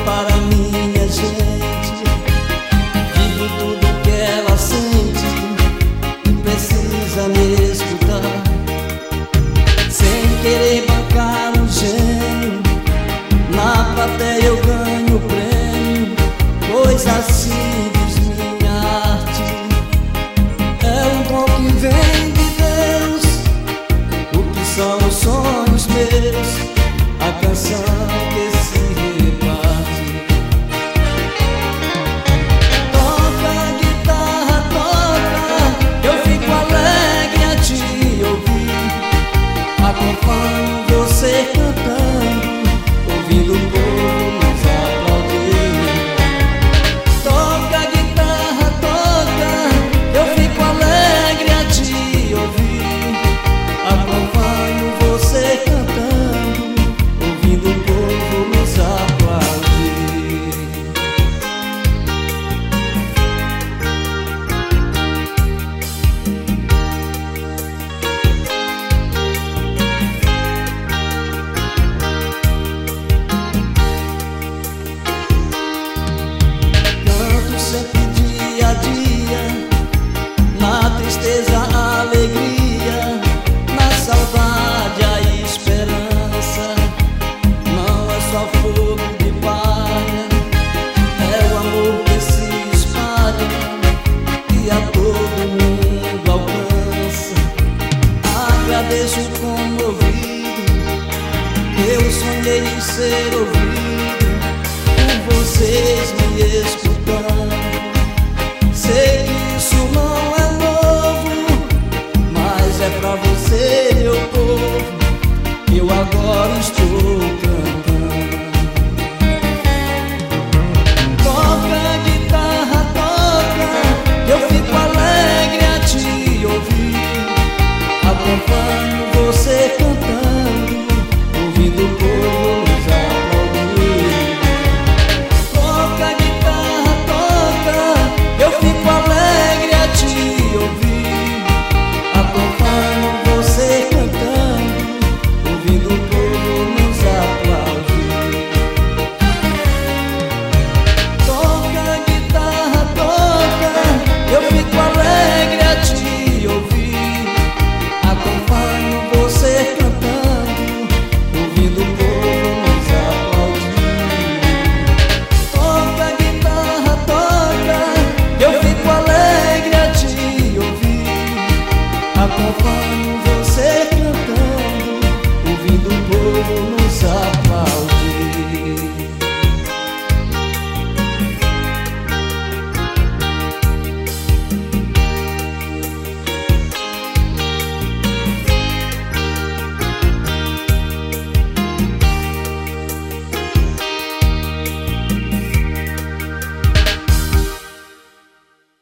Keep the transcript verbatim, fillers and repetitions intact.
para minha gente. Digo tudo que ela sente e precisa me escutar. Sem querer bancar um gênio, na plateia eu ganho prêmio, pois assim diz minha arte. É um dom que vem de Deus. O que são os sonhos meus? A canção que se reparte. Toca a guitarra, toca, eu fico alegre a te ouvir. Acompanho você cantando, ouvindo o povo nos aplaudir. Toca a guitarra, toca, eu fico alegre a te ouvir. Acompanho você cantando, ouvindo o povo nos aplaudir. Canto sempre dia a dia, na tristeza a alegria, na saudade a esperança. Não é só fogo de palha, é o amor que se espalha e a todo mundo alcança. Agradeço comovido, eu sonhei em ser ouvido por vocês me escutando. Sei que isso não é novo, mas é pra você, meu povo, que eu agora estou